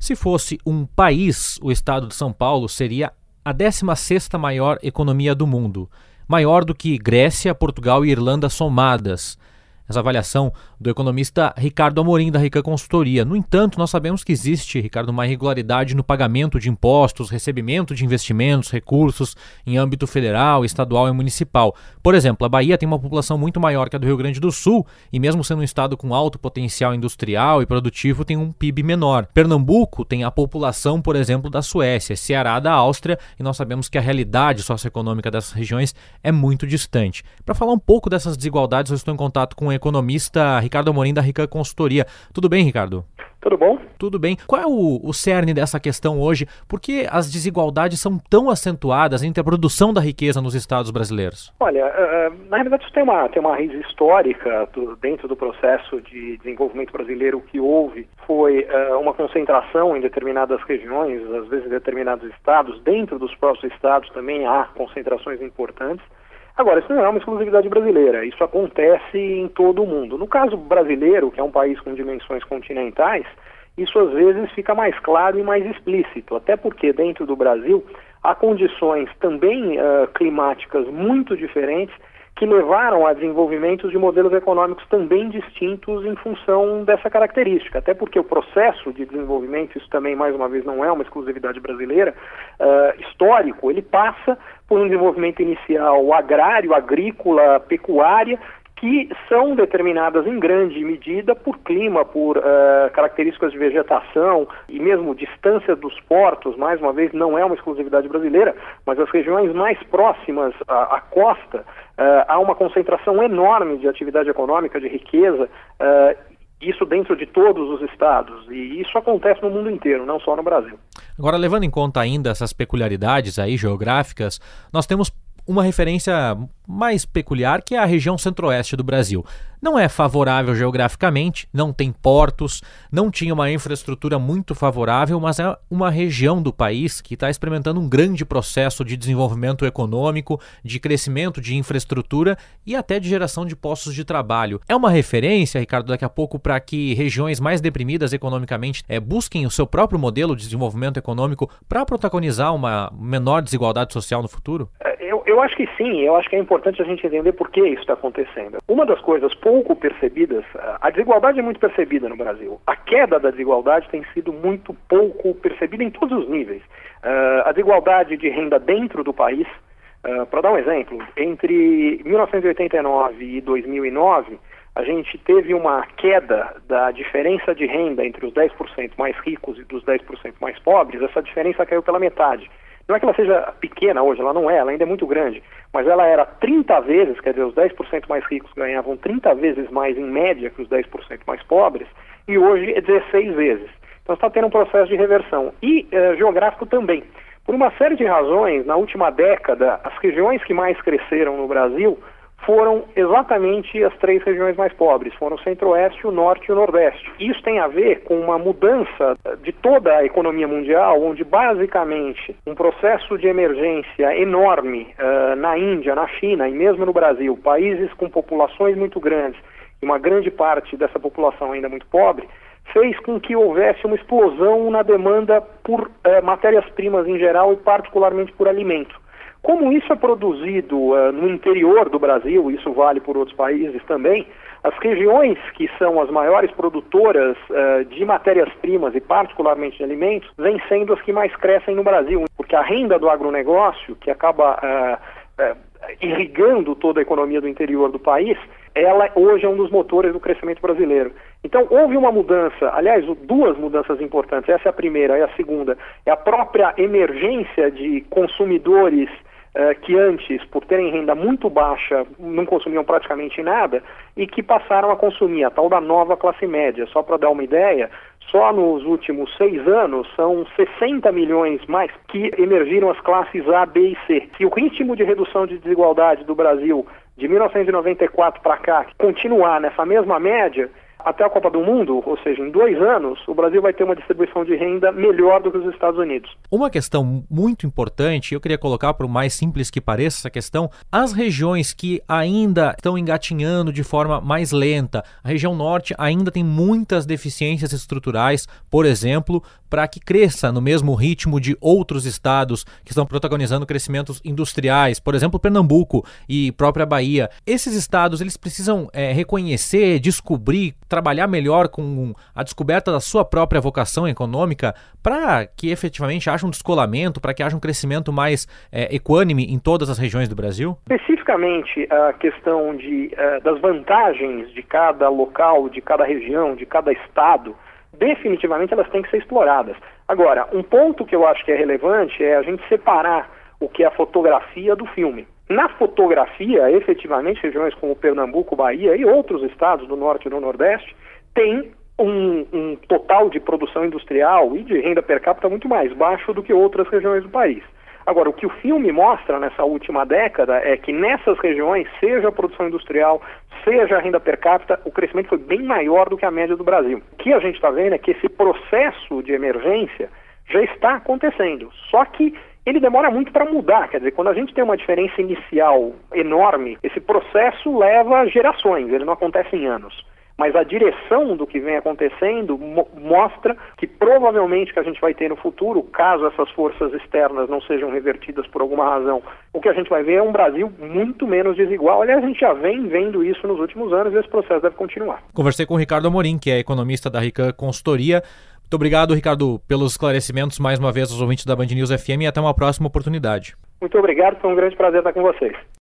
Se fosse um país, o estado de São Paulo seria a 16ª maior economia do mundo, maior do que Grécia, Portugal e Irlanda somadas. Essa avaliação do economista Ricardo Amorim, da Rican Consultoria. No entanto, nós sabemos que existe, Ricardo, uma irregularidade no pagamento de impostos, recebimento de investimentos, recursos em âmbito federal, estadual e municipal. Por exemplo, a Bahia tem uma população muito maior que a do Rio Grande do Sul e mesmo sendo um estado com alto potencial industrial e produtivo, tem um PIB menor. Pernambuco tem a população, por exemplo, da Suécia, Ceará da Áustria, e nós sabemos que a realidade socioeconômica dessas regiões é muito distante. Para falar um pouco dessas desigualdades, eu estou em contato com o economista Ricardo Amorim, da Rican Consultoria. Tudo bem, Ricardo? Tudo bom? Tudo bem. Qual é o cerne dessa questão hoje? Por que as desigualdades são tão acentuadas entre a produção da riqueza nos estados brasileiros? Olha, na realidade isso tem uma raiz histórica dentro do processo de desenvolvimento brasileiro. O que houve foi uma concentração em determinadas regiões, às vezes em determinados estados. Dentro dos próprios estados também há concentrações importantes. Agora, isso não é uma exclusividade brasileira, isso acontece em todo o mundo. No caso brasileiro, que é um país com dimensões continentais, isso às vezes fica mais claro e mais explícito, até porque dentro do Brasil há condições também climáticas muito diferentes que levaram a desenvolvimentos de modelos econômicos também distintos em função dessa característica, até porque o processo de desenvolvimento, isso também mais uma vez não é uma exclusividade brasileira, histórico, ele passa por um desenvolvimento inicial agrário, agrícola, pecuária, que são determinadas em grande medida por clima, por características de vegetação e mesmo distância dos portos. Mais uma vez, não é uma exclusividade brasileira, mas as regiões mais próximas à costa, há uma concentração enorme de atividade econômica, de riqueza, isso dentro de todos os estados, e isso acontece no mundo inteiro, não só no Brasil. Agora, levando em conta ainda essas peculiaridades aí geográficas, nós temos uma referência mais peculiar, que é a região centro-oeste do Brasil. Não é favorável geograficamente, não tem portos, não tinha uma infraestrutura muito favorável, mas é uma região do país que está experimentando um grande processo de desenvolvimento econômico, de crescimento de infraestrutura e até de geração de postos de trabalho. É uma referência, Ricardo, daqui a pouco, para que regiões mais deprimidas economicamente busquem o seu próprio modelo de desenvolvimento econômico para protagonizar uma menor desigualdade social no futuro? Eu acho que sim, eu acho que é importante a gente entender por que isso está acontecendo. Uma das coisas pouco percebidas, a desigualdade é muito percebida no Brasil. A queda da desigualdade tem sido muito pouco percebida em todos os níveis. A desigualdade de renda dentro do país, para dar um exemplo, entre 1989 e 2009, a gente teve uma queda da diferença de renda entre os 10% mais ricos e dos 10% mais pobres. Essa diferença caiu pela metade. Não é que ela seja pequena hoje, ela não é, ela ainda é muito grande, mas ela era 30 vezes, quer dizer, os 10% mais ricos ganhavam 30 vezes mais em média que os 10% mais pobres, e hoje é 16 vezes. Então está tendo um processo de reversão. E geográfico também. Por uma série de razões, na última década, as regiões que mais cresceram no Brasil foram exatamente as 3 regiões mais pobres, foram o Centro-Oeste, o Norte e o Nordeste. Isso tem a ver com uma mudança de toda a economia mundial, onde basicamente um processo de emergência enorme na Índia, na China e mesmo no Brasil, países com populações muito grandes e uma grande parte dessa população ainda muito pobre, fez com que houvesse uma explosão na demanda por matérias-primas em geral e particularmente por alimento. Como isso é produzido no interior do Brasil, isso vale por outros países também, as regiões que são as maiores produtoras de matérias-primas e particularmente de alimentos, vêm sendo as que mais crescem no Brasil, porque a renda do agronegócio, que acaba irrigando toda a economia do interior do país, ela hoje é um dos motores do crescimento brasileiro. Então houve uma mudança, aliás, 2 mudanças importantes, essa é a primeira, e a segunda é a própria emergência de consumidores que antes, por terem renda muito baixa, não consumiam praticamente nada e que passaram a consumir, a tal da nova classe média. Só para dar uma ideia, só nos últimos 6 anos são 60 milhões mais que emergiram as classes A, B e C. Se o ritmo de redução de desigualdade do Brasil de 1994 para cá continuar nessa mesma média, até a Copa do Mundo, ou seja, em 2 anos, o Brasil vai ter uma distribuição de renda melhor do que os Estados Unidos. Uma questão muito importante, eu queria colocar, por mais simples que pareça essa questão, as regiões que ainda estão engatinhando de forma mais lenta, a região norte ainda tem muitas deficiências estruturais, por exemplo, para que cresça no mesmo ritmo de outros estados que estão protagonizando crescimentos industriais, por exemplo, Pernambuco e própria Bahia. Esses estados, eles precisam reconhecer, descobrir, trabalhar melhor com a descoberta da sua própria vocação econômica para que efetivamente haja um descolamento, para que haja um crescimento mais equânime em todas as regiões do Brasil? Especificamente a questão das vantagens de cada local, de cada região, de cada estado, definitivamente elas têm que ser exploradas. Agora, um ponto que eu acho que é relevante é a gente separar o que é a fotografia do filme. Na fotografia, efetivamente, regiões como Pernambuco, Bahia e outros estados do norte e do nordeste têm um total de produção industrial e de renda per capita muito mais baixo do que outras regiões do país. Agora, o que o filme mostra nessa última década é que nessas regiões, seja a produção industrial, seja a renda per capita, o crescimento foi bem maior do que a média do Brasil. O que a gente está vendo é que esse processo de emergência já está acontecendo, só que ele demora muito para mudar. Quer dizer, quando a gente tem uma diferença inicial enorme, esse processo leva gerações, ele não acontece em anos. Mas a direção do que vem acontecendo mostra que provavelmente que a gente vai ter no futuro, caso essas forças externas não sejam revertidas por alguma razão, o que a gente vai ver é um Brasil muito menos desigual. Aliás, a gente já vem vendo isso nos últimos anos e esse processo deve continuar. Conversei com o Ricardo Amorim, que é economista da Rican Consultoria. Muito obrigado, Ricardo, pelos esclarecimentos mais uma vez aos ouvintes da Band News FM e até uma próxima oportunidade. Muito obrigado, foi um grande prazer estar com vocês.